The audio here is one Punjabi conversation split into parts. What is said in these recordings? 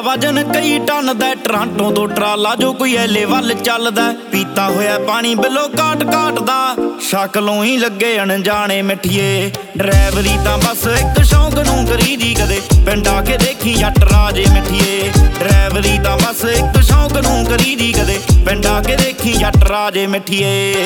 ਵਜਨ ਕਈ ਟਨ ਦਾ ਟਰਾਂਟੋ ਤੋਂ ਟਰਾਲਾ ਜੋ ਕੋਈ ਐਲੇ ਵੱਲ ਚੱਲਦਾ। ਪੀਤਾ ਹੋਇਆ ਪਾਣੀ ਬਿਲੋ ਕਾਟ ਕਾਟਦਾ, ਸ਼ਕਲੋਂ ਹੀ ਲੱਗੇ ਅਣਜਾਣੇ ਮਿੱਠੀਏ। ਡਰਾਈਵਰੀ ਤਾਂ ਬਸ ਇੱਕ ਸ਼ੌਂਕ ਨੂੰ ਕਰੀਦੀ ਕਦੇ, ਪਿੰਡ ਆ ਕੇ ਦੇਖੀ ਜੱਟ ਰਾਜੇ ਮਿੱਠੀਏ। ਡਰਾਈਵਰੀ ਤਾਂ ਬਸ ਇੱਕ ਸ਼ੌਂਕ ਨੂੰ ਕਰੀਦੀ ਕਦੇ, ਪਿੰਡ ਆ ਕੇ ਦੇਖੀ ਜੱਟ ਰਾਜੇ ਮਿੱਠੀਏ।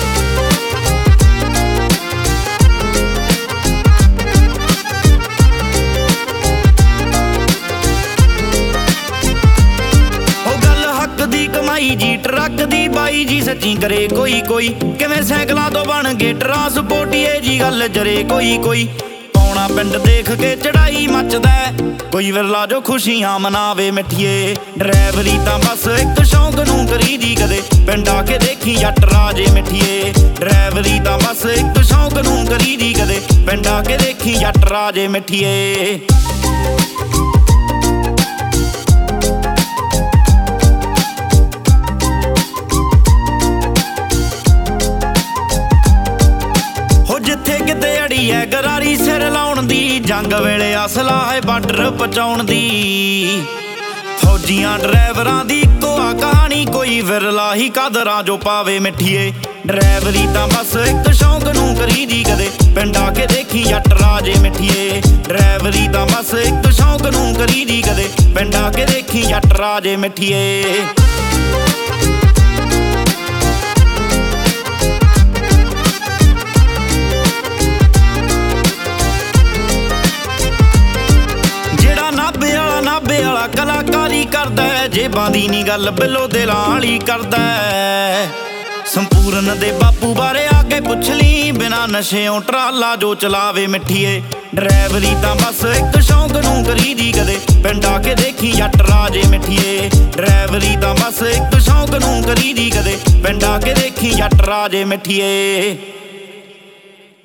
ਦੀ ਕਮਾਈ ਜੀ ਟਰੱਕ ਦੀ ਬਾਈ ਜੀ ਸੱਚੀ ਕਰੇ ਕੋਈ ਕੋਈ, ਕਿਵੇਂ ਸਾਈਕਲਾਂ ਤੋਂ ਬਣ ਗਏ ਟਰਾਂਸਪੋਰਟੀਏ ਜੀ ਗੱਲ ਜਰੇ ਕੋਈ ਕੋਈ। ਪੌਣਾ ਪਿੰਡ ਦੇਖ ਕੇ ਚੜਾਈ ਮੱਚਦਾ, ਕੋਈ ਵਿਰਲਾ ਜੋ ਖੁਸ਼ੀਆਂ ਮਨਾਵੇ ਮਿੱਠੀਏ। ਡਰਾਈਵਰੀ ਤਾਂ ਬਸ ਇੱਕ ਸ਼ੌਂਕ ਨੂੰ ਕਰੀਦੀ ਕਦੇ, ਪਿੰਡ ਆ ਕੇ ਦੇਖੀ ਜੱਟ ਰਾਜੇ ਮਿੱਠੀਏ। ਡਰਾਈਵਰੀ ਤਾਂ ਬਸ ਇੱਕ ਸ਼ੌਂਕ ਨੂੰ ਕਰੀਦੀ ਕਦੇ, ਪਿੰਡ ਆ ਕੇ ਦੇਖੀ ਜੱਟ ਰਾਜੇ ਮਿੱਠੀਏ। ਜਿੱਥੇ ਕਿਤੇ ਅੜੀ ਐ ਗਰਾਰੀ ਸਿਰ ਲਾਉਣ ਦੀ, ਜੰਗ ਵੇਲੇ ਅਸਲਾ ਹੈ ਬਾਰਡਰ ਪਹੁੰਚਾਉਣ ਦੀ। ਫੌਜੀਆਂ ਡਰਾਈਵਰਾਂ ਦੀ ਇੱਕੋ ਆ ਕਹਾਣੀ, ਕੋਈ ਵਿਰਲਾ ਹੀ ਕਦਰਾਂ ਜੋ ਪਾਵੇ ਮਿੱਠੀਏ। ਡਰਾਈਵਰੀ ਤਾਂ ਬਸ ਇੱਕ ਸ਼ੌਂਕ ਨੂੰ ਕਰੀਦੀ ਕਦੇ, ਪਿੰਡ ਆ ਕੇ ਦੇਖੀ ਜੱਟ ਰਾਜੇ ਮਿੱਠੀਏ। ਡਰਾਈਵਰੀ ਤਾਂ ਬਸ ਇੱਕ ਸ਼ੌਂਕ ਨੂੰ ਕਰੀਦੀ ਕਦੇ, ਪਿੰਡ ਆ ਕੇ ਦੇਖੀ ਜੱਟ ਰਾਜੇ ਮਿੱਠੀਏ। ਨਾਭੇ ਵਾਲਾ ਕਲਾਕਾਰੀ ਕਰਦਾ, ਜੇਬਾਂ ਦੀ ਨੀ ਗੱਲ ਬਿੱਲੋ ਦਿਲਾਂ ਵਾਲੀ ਕਰਦਾ। ਸੰਪੂਰਨ ਦੇ ਬਾਪੂ ਬਾਰੇ ਆ ਕੇ ਪੁੱਛ ਲਈ, ਬਿਨਾਂ ਨਸ਼ਿਓਂ ਟਰਾਲਾ ਜੋ ਚਲਾਵੇ ਮਿੱਠੀਏ। ਡਰਾਈਵਰੀ ਤਾਂ ਬਸ ਇੱਕ ਸ਼ੌਂਕ ਨੂੰ ਕਰੀਦੀ ਕਦੇ, ਪਿੰਡ ਆ ਕੇ ਦੇਖੀ ਜੱਟ ਰਾਜੇ ਮਿੱਠੀਏ। ਡਰਾਈਵਰੀ ਤਾਂ ਬਸ ਇੱਕ ਸ਼ੌਂਕ ਨੂੰ ਕਰੀਦੀ ਕਦੇ, ਪਿੰਡ ਆ ਕੇ ਦੇਖੀ ਜੱਟ ਰਾਜੇ ਮਿੱਠੀਏ।